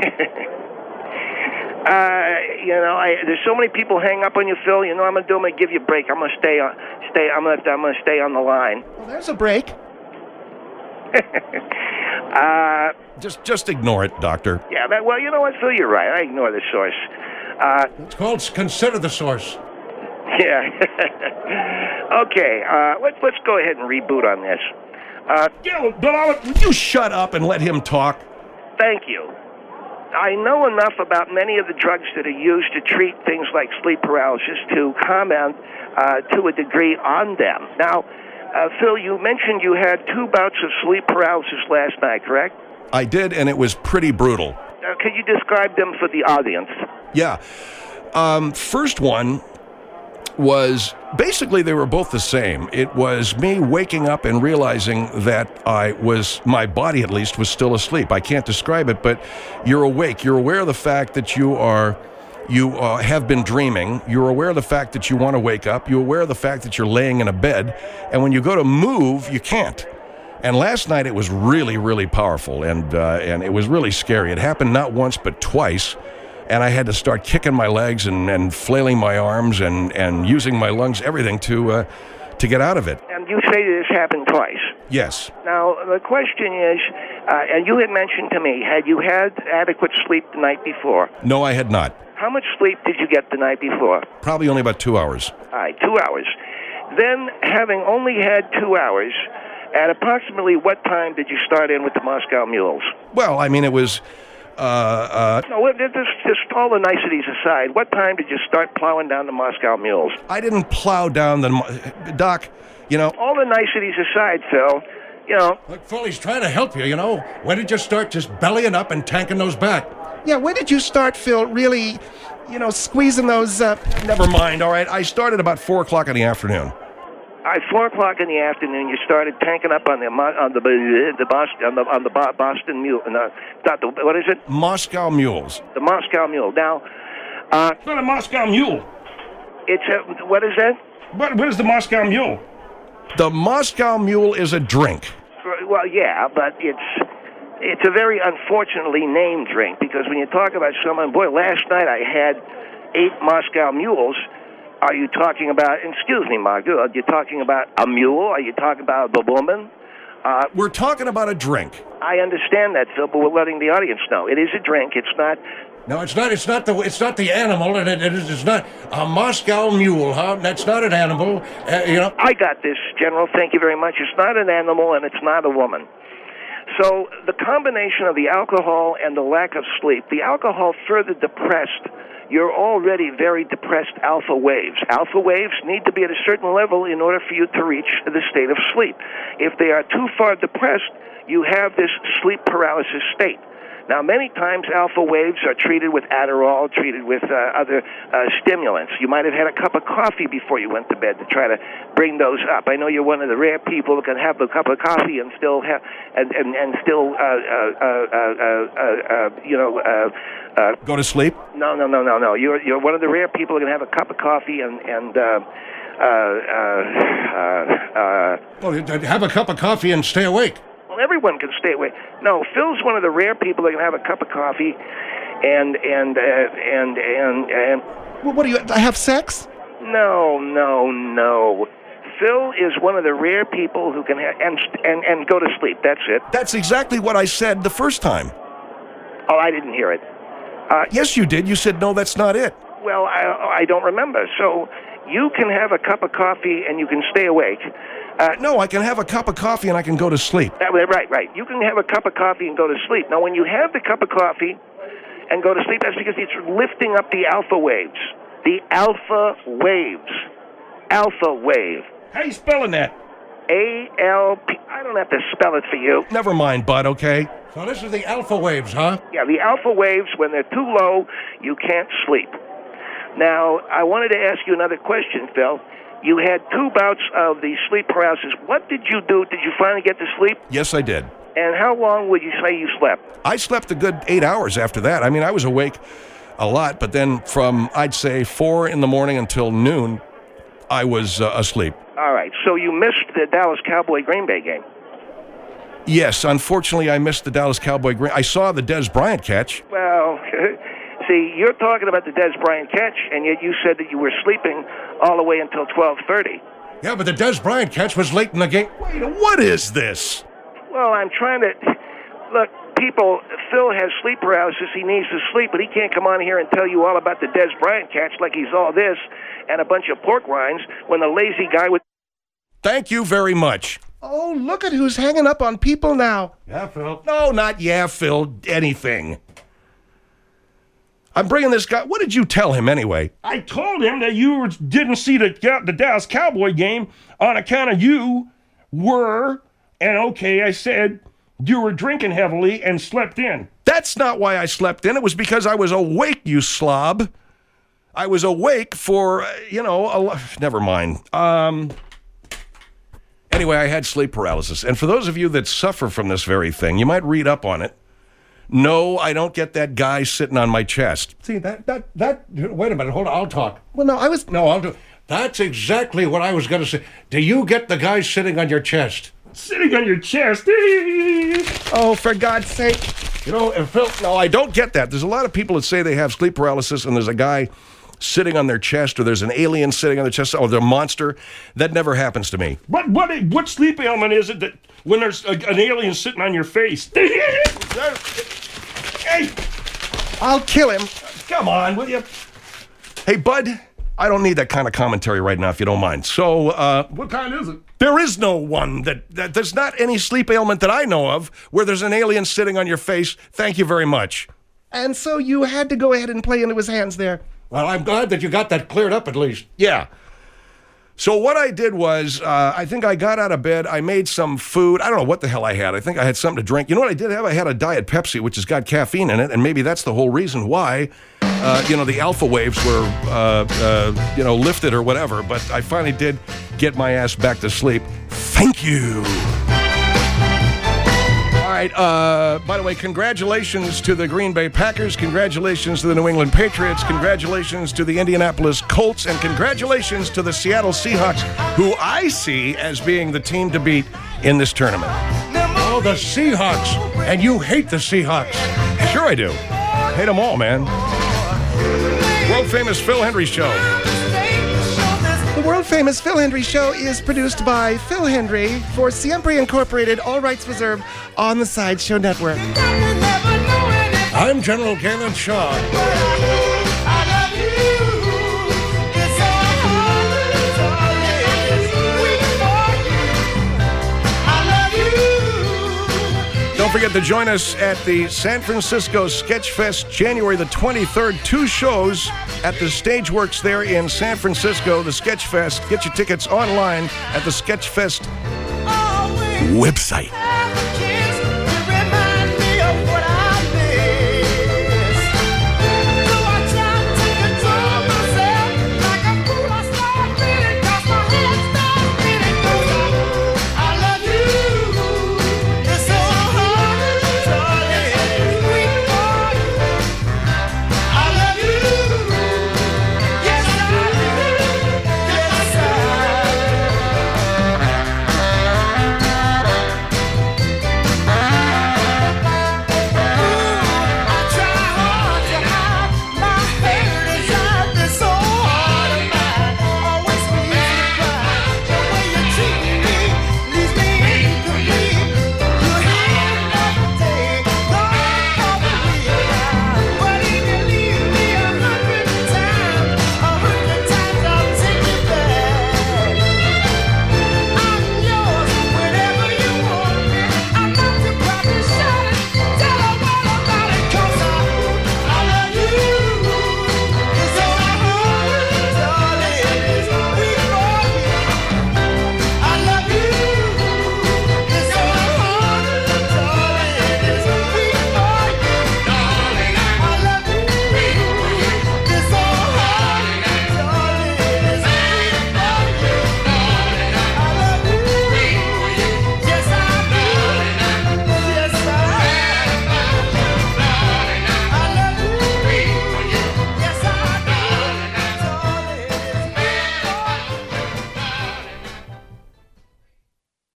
Uh, you know, I, there's so many people hang up on you, Phil. You know what I'm gonna do? I'm gonna give you a break. I'm gonna stay on, stay. I'm gonna, I'm gonna stay on the line. Well, there's a break. uh, Just just ignore it, Doctor. yeah. But, well, you know what, Phil? You're right. I ignore the source. Uh, It's called Consider the Source. yeah. Okay. Uh, let's let's go ahead and reboot on this. Uh, Yeah, but I'll, Would you shut up and let him talk? thank you. I know enough about many of the drugs that are used to treat things like sleep paralysis to comment uh, to a degree on them. Now, uh, Phil, you mentioned you had two bouts of sleep paralysis last night, correct? I did, and it was pretty brutal. Uh, could you describe them for the audience? Yeah. Um, first one was basically they were both the same. It was me waking up and realizing that I was, my body at least, was still asleep. I can't describe it, but you're awake. You're aware of the fact that you are, you uh, have been dreaming. You're aware of the fact that you want to wake up. You're aware of the fact that you're laying in a bed. And when you go to move, you can't. And last night it was really, really powerful, and uh, and it was really scary. It happened not once but twice. And I had to start kicking my legs and, and flailing my arms and, and using my lungs, everything to uh, to get out of it. And you say this happened twice. Yes. Now, the question is, uh, and you had mentioned to me, had you had adequate sleep the night before? No, I had not. How much sleep did you get the night before? Probably only about two hours. All right, two hours. Then, having only had two hours, at approximately what time did you start in with the Moscow Mules? Well, I mean, it was... Uh, uh, No, well, just, just all the niceties aside, what time did you start plowing down the Moscow Mules? I didn't plow down the... Doc, you know... All the niceties aside, Phil, you know... Look, Phil, he's trying to help you, you know. When did you start just bellying up and tanking those back? Yeah, when did you start, Phil, really, you know, squeezing those, uh... Never mind, all right? I started about four o'clock in the afternoon. At four o'clock in the afternoon, you started tanking up on the Mo- on the the Boston on the on the Bo- Boston Mule. No, not the, what is it? Moscow Mules. The Moscow Mule. Now, uh, it's not a Moscow Mule. it's a, what is that? What, what is the Moscow Mule? The Moscow Mule is a drink. Well, yeah, but it's it's a very unfortunately named drink because when you talk about someone, boy, last night I had eight Moscow Mules. Are you talking about, excuse me, Margot, are you talking about a mule? Are you talking about the woman? Uh, We're talking about a drink. I understand that, Phil, but we're letting the audience know. It is a drink. It's not... No, it's not. It's not the. It's not the animal, and it, it is. It's not a Moscow Mule, huh? That's not an animal. Uh, you know. I got this, General. Thank you very much. It's not an animal, and it's not a woman. So the combination of the alcohol and the lack of sleep, the alcohol further depressed your already very depressed alpha waves. Alpha waves need to be at a certain level in order for you to reach the state of sleep. If they are too far depressed, you have this sleep paralysis state. Now, many times alpha waves are treated with Adderall, treated with uh, other uh, stimulants. You might have had a cup of coffee before you went to bed to try to bring those up. I know you're one of the rare people who can have a cup of coffee and still have and and, and still uh, uh, uh, uh, uh, uh, you know. Uh, uh, Go to sleep? no, no, no, no, no. You're you're one of the rare people who can have a cup of coffee and and. Uh, uh, uh, uh, Well, you- have a cup of coffee and stay awake. Well, everyone can stay away. No, Phil's one of the rare people that can have a cup of coffee, and and uh, and and and. Well, what do you have sex? No, no, no. Phil is one of the rare people who can ha- and and and go to sleep. That's it. That's exactly what I said the first time. Oh, I didn't hear it. Uh, Yes, you did. You said, no, that's not it. well, I I don't remember. So you can have a cup of coffee and you can stay awake. Uh, No, I can have a cup of coffee and I can go to sleep. That, right, right. You can have a cup of coffee and go to sleep. Now, when you have the cup of coffee and go to sleep, that's because it's lifting up the alpha waves. The alpha waves. Alpha wave. How you spelling that? A L P. I don't have to spell it for you. Never mind, bud, okay? So this is the alpha waves, huh? Yeah, the alpha waves, when they're too low, you can't sleep. Now, I wanted to ask you another question, Phil. You had two bouts of the sleep paralysis. What did you do? Did you finally get to sleep? Yes, I did. And how long would you say you slept? I slept a good eight hours after that. I mean, I was awake a lot, but then from, I'd say, four in the morning until noon, I was uh, asleep. All right, so you missed the Dallas Cowboy Green Bay game. Yes, unfortunately, I missed the Dallas Cowboy Green. I saw the Des Bryant catch. Well, see, you're talking about the Des Bryant catch, and yet you said that you were sleeping all the way until twelve thirty. Yeah, but the Des Bryant catch was late in the game. Wait, what is this? Well, I'm trying to... Look, people, Phil has sleep paralysis. He needs to sleep, but he can't come on here and tell you all about the Des Bryant catch like he's all this and a bunch of pork rinds when the lazy guy with... Thank you very much. Oh, look at who's hanging up on people now. Yeah, Phil. No, not yeah, Phil, anything. I'm bringing this guy. What did you tell him anyway? I told him that you were, didn't see the the Dallas Cowboy game on account of you were, and okay, I said you were drinking heavily and slept in. That's not why I slept in. It was because I was awake, you slob. I was awake for, uh, you know, a lo- never mind. Um... Anyway, I had sleep paralysis. And for those of you that suffer from this very thing, you might read up on it. No, I don't get that guy sitting on my chest. See, that, that, that, wait a minute, hold on, I'll talk. Well, no, I was... No, I'll do. That's exactly what I was going to say. Do you get the guy sitting on your chest? Sitting on your chest. Oh, for God's sake. You know, and Phil, no, I don't get that. There's a lot of people that say they have sleep paralysis and there's a guy sitting on their chest or there's an alien sitting on their chest or they're a monster. That never happens to me. What what what sleep ailment is it that when there's a, an alien sitting on your face? Hey, I'll kill him. come on, will you? Hey, bud, I don't need that kind of commentary right now if you don't mind. So, uh, What kind is it? there is no one that, that, there's not any sleep ailment that I know of where there's an alien sitting on your face. Thank you very much. And so you had to go ahead and play into his hands there. Well, I'm glad that you got that cleared up at least. Yeah. So what I did was, uh, I think I got out of bed, I made some food. I don't know what the hell I had. I think I had something to drink. You know what I did have? I had a Diet Pepsi, which has got caffeine in it, and maybe that's the whole reason why, uh, you know, the alpha waves were, uh, uh, you know, lifted or whatever. But I finally did get my ass back to sleep. Thank you. All right, uh, by the way, congratulations to the Green Bay Packers, congratulations to the New England Patriots, congratulations to the Indianapolis Colts, and congratulations to the Seattle Seahawks, who I see as being the team to beat in this tournament. Oh, the Seahawks. And you hate the Seahawks. Sure I do. Hate them all, man. World-famous Phil Hendry Show. The world-famous Phil Hendry Show is produced by Phil Hendry for Siempre Incorporated, all rights reserved, on the Sideshow Network. I'm General Galen Shaw. Don't forget to join us at the San Francisco Sketch Fest, January the twenty-third. Two shows at the Stageworks there in San Francisco, the Sketch Fest. Get your tickets online at the Sketch Fest website.